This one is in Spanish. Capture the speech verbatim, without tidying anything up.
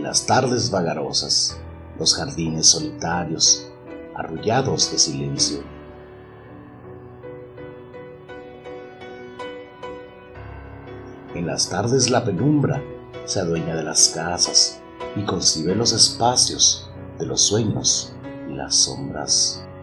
las tardes vagarosas, los jardines solitarios, arrullados de silencio. En las tardes la penumbra se adueña de las casas y concibe los espacios de los sueños y las sombras.